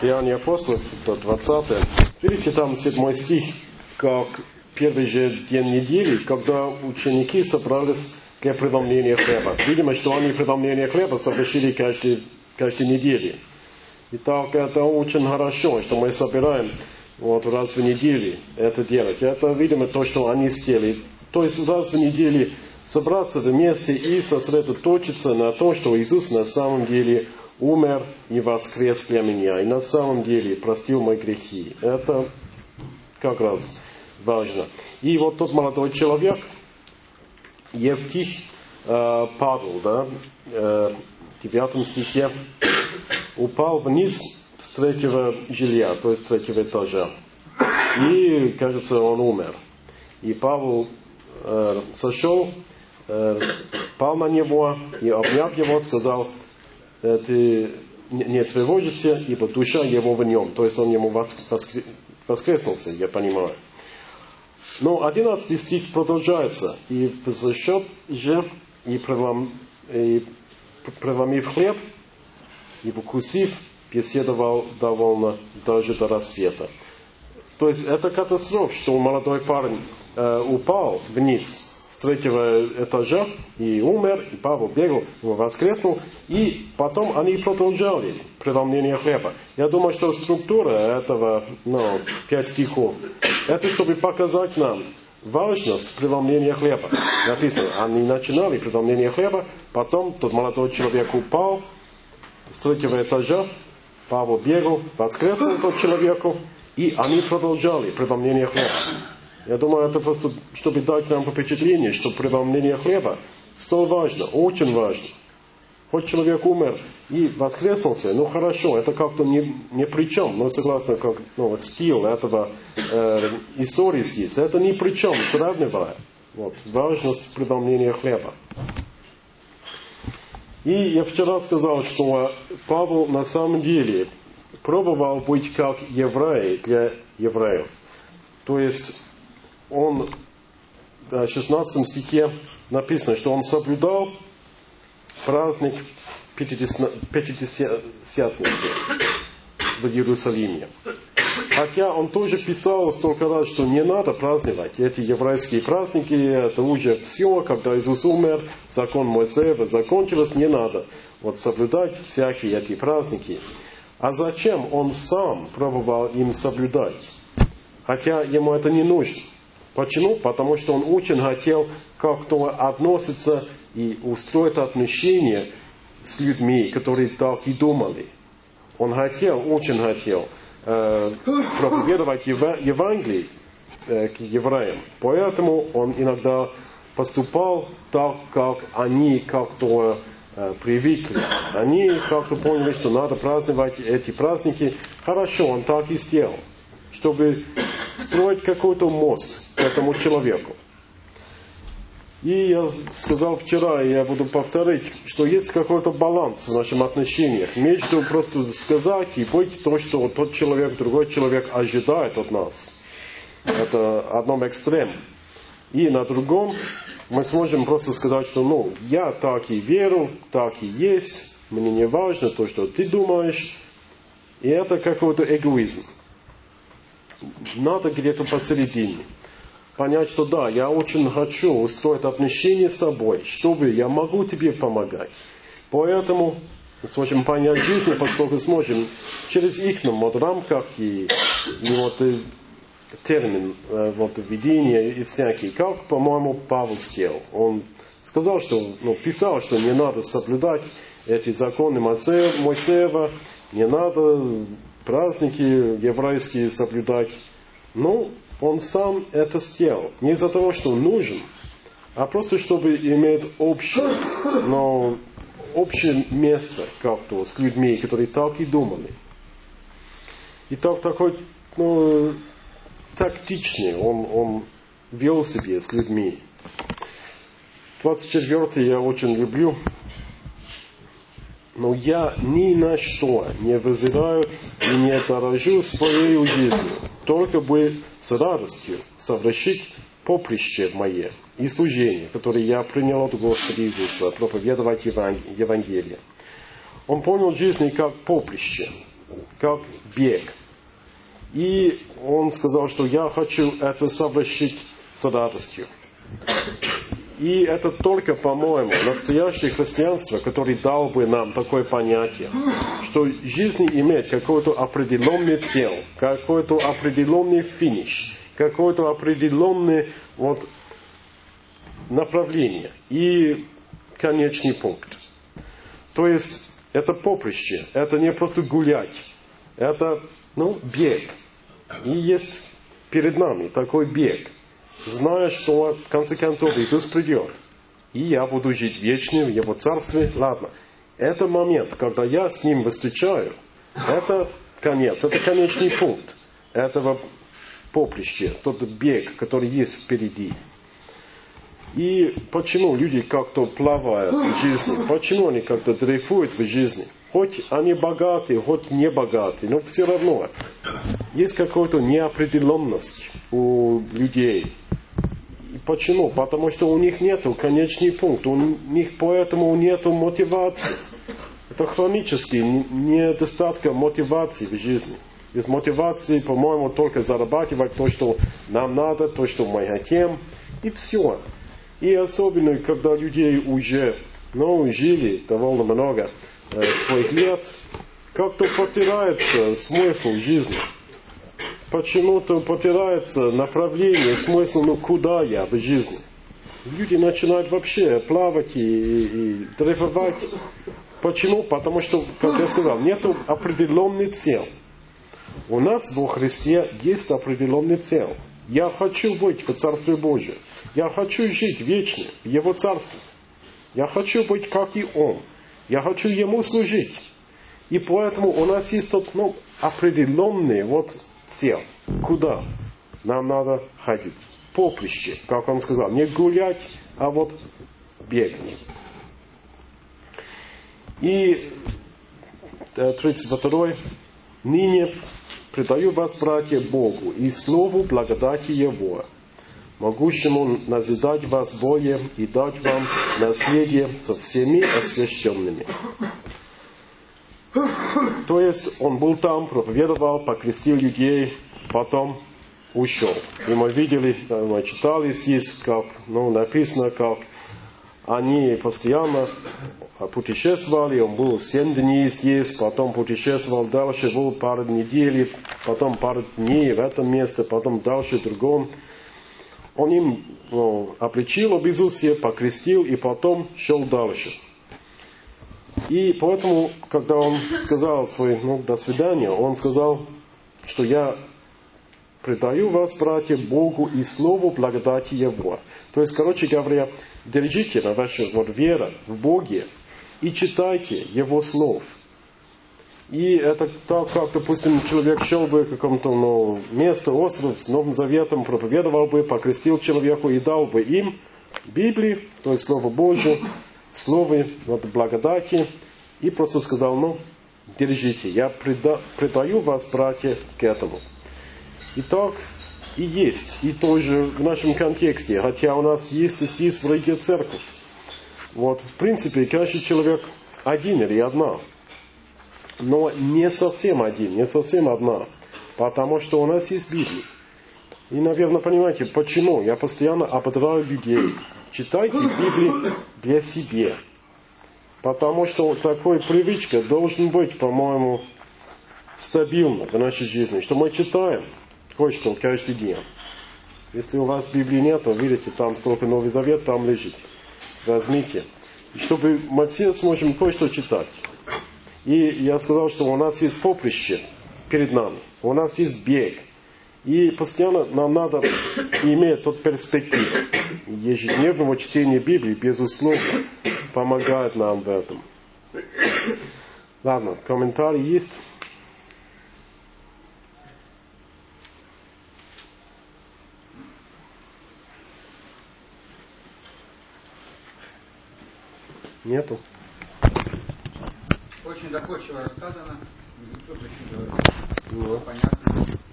Деяния апостолов, 20. Видите, там 7 стих, как первый же день недели, когда ученики собрались для преломления хлеба. Видимо, что они преломление хлеба совершили каждой неделе. Итак, это очень хорошо, что мы собираем раз в неделю это делать. Это, видимо, то, что они сделали. То есть раз в неделю собраться вместе и сосредоточиться на том, что Иисус на самом деле умер и воскрес для меня. И на самом деле простил мои грехи. Это как раз важно. И вот тот молодой человек, Евтих Павел, в 9 стихе, упал вниз с 3-го жилья, то есть с 3-го этажа. И, кажется, он умер. И Павел сошел, пал на него и, обняв его, сказал: ты не тревожишься, ибо душа его в нем. То есть он ему воскреснулся, я понимаю. Но 11 стих продолжается. И взошел же, и преломив хлеб, и вкусив, беседовал довольно даже до рассвета. То есть это катастрофа, что молодой парень упал вниз с 3-го этажа и умер, и Павел бегал, его воскреснул, и потом они продолжали преломление хлеба. Я думаю, что структура этого, 5 стихов, это чтобы показать нам важность преломления хлеба. Написано, они начинали преломление хлеба, потом тот молодой человек упал с 3-го этажа, Павел бегал, воскреснул тот человеку, и они продолжали преломление хлеба. Я думаю, это просто, чтобы дать нам впечатление, что преломление хлеба столь важно, очень важно. Хоть человек умер и воскреснулся, хорошо, это как-то не при чем. Но согласно стиль этого истории здесь, это ни при чем, сравнивая важность преломления хлеба. И я вчера сказал, что Павел на самом деле пробовал быть как еврей для евреев. То есть он в 16 стихе написано, что он соблюдал праздник Пятидесятницы в Иерусалиме. Хотя он тоже писал столько раз, что не надо праздновать эти еврейские праздники, это уже все, когда Иисус умер, закон Моисеева закончился, не надо соблюдать всякие эти праздники. А зачем он сам пробовал им соблюдать? Хотя ему это не нужно. Почему? Потому что он очень хотел как-то относиться и устроить отношения с людьми, которые так и думали. Он очень хотел проповедовать Евангелие к евреям. Поэтому он иногда поступал так, как они как-то привыкли. Они как-то поняли, что надо праздновать эти праздники. Хорошо, он так и сделал, чтобы строить какой-то мост к этому человеку. И я сказал вчера, и я буду повторить, что есть какой-то баланс в наших отношениях между просто сказать и быть то, что тот человек, другой человек ожидает от нас. Это одном экстреме. И на другом мы сможем просто сказать, что я так и верю, так и есть, мне не важно то, что ты думаешь. И это какой-то эгоизм. Надо где-то посередине понять, что да, я очень хочу устроить отношения с тобой, чтобы я могу тебе помогать. Поэтому мы сможем понять жизнь, поскольку сможем через их рамках и термин видения и всякие, как, по-моему, Павел сделал. Он сказал, что, писал, что не надо соблюдать эти законы Моисеева, не надо праздники еврейские соблюдать. Он сам это сделал. Не из-за того, что он нужен, а просто чтобы иметь общее место как-то с людьми, которые так и думали. И такой тактичный он вел себя с людьми. 24 я очень люблю. Но я ни на что не взираю и не дорожу своей жизнью, только бы с радостью совершить поприще мое и служение, которое я принял от Господа Иисуса, проповедовать Евангелие. Он понял жизнь как поприще. как бег. И он сказал, что я хочу это совершить с радостью. И это только, по-моему, настоящее христианство, которое дало бы нам такое понятие, что жизнь имеет какой-то определенный цель, какой-то определенный финиш, какое-то определенное направление и конечный пункт. То есть это поприще, это не просто гулять, это бег. И есть перед нами такой бег, зная, что в конце концов Иисус придет, и я буду жить вечно в Его Царстве. Ладно, это момент, когда я с Ним встречаю, это конец, это конечный пункт этого поприща, тот бег, который есть впереди. И почему люди как-то плавают в жизни, почему они как-то дрейфуют в жизни? Хоть они богаты, хоть не богаты, но все равно есть какая-то неопределенность у людей. И почему? Потому что у них нет конечный пункт, у них поэтому нет мотивации. Это хронически недостатка мотивации в жизни. Без мотивации, по-моему, только зарабатывать то, что нам надо, то, что мы хотим, и все. И особенно, когда людей уже жили довольно много своих лет, как-то потеряется смысл жизни. Почему-то потеряется направление, смысл, куда я в жизни. Люди начинают вообще плавать и дрейфовать. Почему? Потому что, как я сказал, нет определенной цели. У нас во Христе есть определенная цель. Я хочу быть в Царстве Божьем. Я хочу жить вечно в Его Царстве. Я хочу быть как и Он. Я хочу Ему служить. И поэтому у нас есть тот определенный цель. Куда нам надо ходить? Поприще, как он сказал. Не гулять, а бегать. И 32. Ныне предаю вас, братья, Богу и слову благодати Его, могущему назидать вас более и дать вам наследие со всеми освященными. То есть он был там, проповедовал, покрестил людей, потом ушел. И мы видели, мы читали здесь, как написано, как они постоянно путешествовали, он был 7 дней здесь, потом путешествовал дальше, был пару недель, потом пару дней в этом месте, потом дальше в другом. Он им обличил об Иисусе, покрестил и потом шел дальше. И поэтому, когда он сказал до свидания, он сказал, что я предаю вас, братья, Богу и слову благодати Его. То есть, короче говоря, держите на вашу веру в Боге и читайте Его слов. И это так, как, допустим, человек шел бы к какому-то месту, остров с Новым Заветом, проповедовал бы, покрестил человеку и дал бы им Библию, то есть Слово Божие, Слово благодати, и просто сказал, держите, я предаю вас, братья, к этому. И так и есть, и тоже в нашем контексте, хотя у нас есть здесь в Риге церковь. В принципе, каждый человек один или одна, но не совсем один, не совсем одна, потому что у нас есть Библия. И, наверное, понимаете, почему я постоянно ободряю людей. Читайте Библию для себя. Потому что такой привычка должен быть, по-моему, стабильно в нашей жизни, что мы читаем кое-что каждый день. Если у вас Библии нет, то видите, там сколько Новый Завет там лежит. Возьмите. И чтобы мы все сможем кое-что читать. И я сказал, что у нас есть поприще перед нами. У нас есть бег. И постоянно нам надо иметь тот перспективу. Ежедневного чтения Библии, безусловно, помогает нам в этом. Ладно, комментарий есть? Нету? Очень доходчиво рассказано, ничего больше говорить. Понятно.